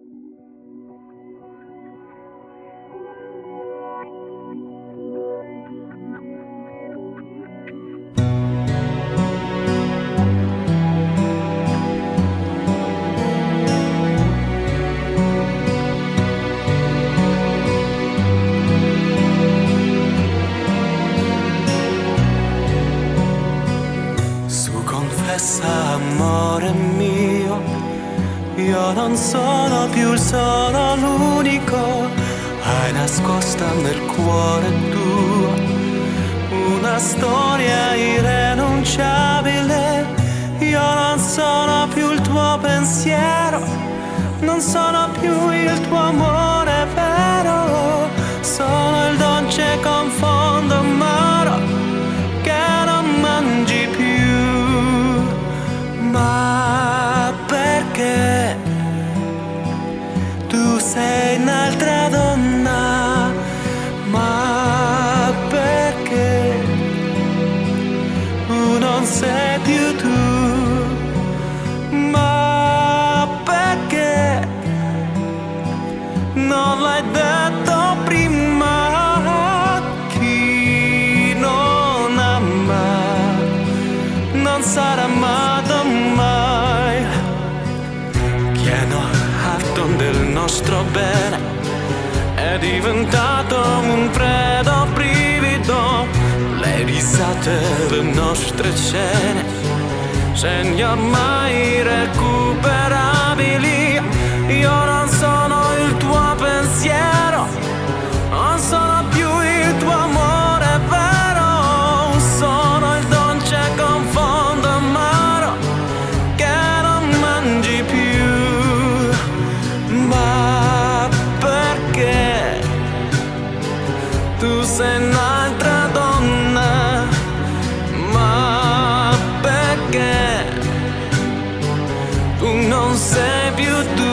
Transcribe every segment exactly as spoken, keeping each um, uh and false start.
Amore mio, io non sono più il solo l'unico, hai nascosta nel cuore tuo una storia irrinunciabile. Io non sono più il tuo pensiero, non sono più il tuo amore vero, sono il dolce confondo amaro che non mangi più. Ma perché tu sei un'altra donna? Ma perché tu non sei più tu? Ma perché non l'hai detto prima? Chi non ama non sarà amato mai. Pieno atto del nostro bene è diventato un freddo brivido, le risate delle nostre cene, segni ormai irrecuperabili. Io non sono il tuo pensiero, non sono più il tuo amore vero, sono il dolce confondo amaro che non mangi più. Ma perché tu sei un'altra donna? Ma perché tu non sei più tu?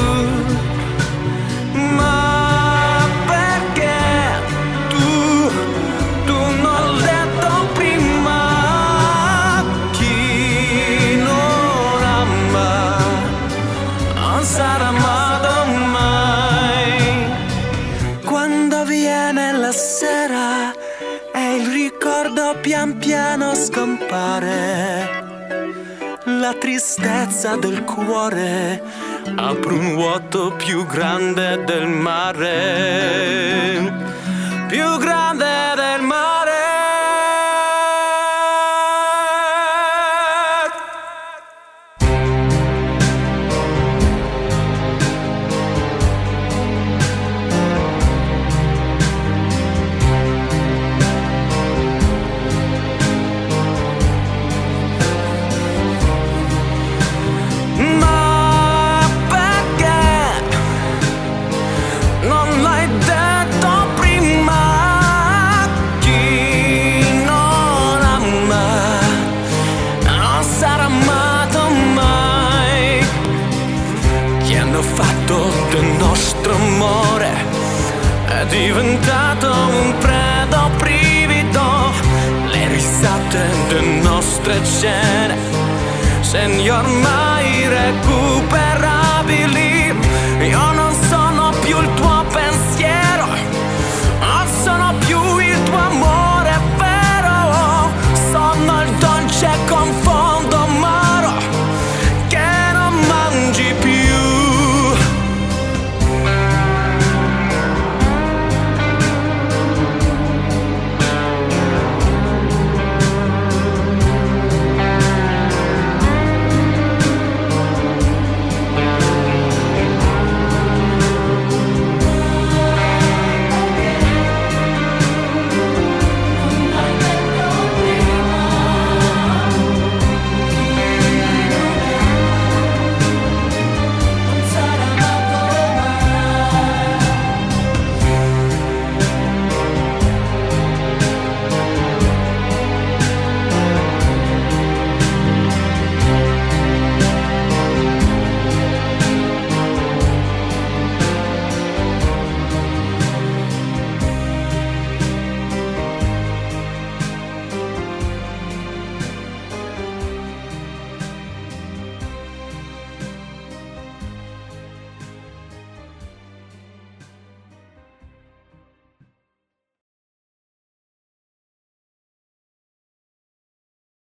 Ma perché tu, tu non l'hai detto prima? Chi non ama non sarà amato mai. Quando viene la sera e il ricordo pian piano scompare, la tristezza del cuore apre un vuoto più grande del mare, più grande del mare. È diventato un freddo brivido, le risate delle nostre cene, segni ormai recuperati.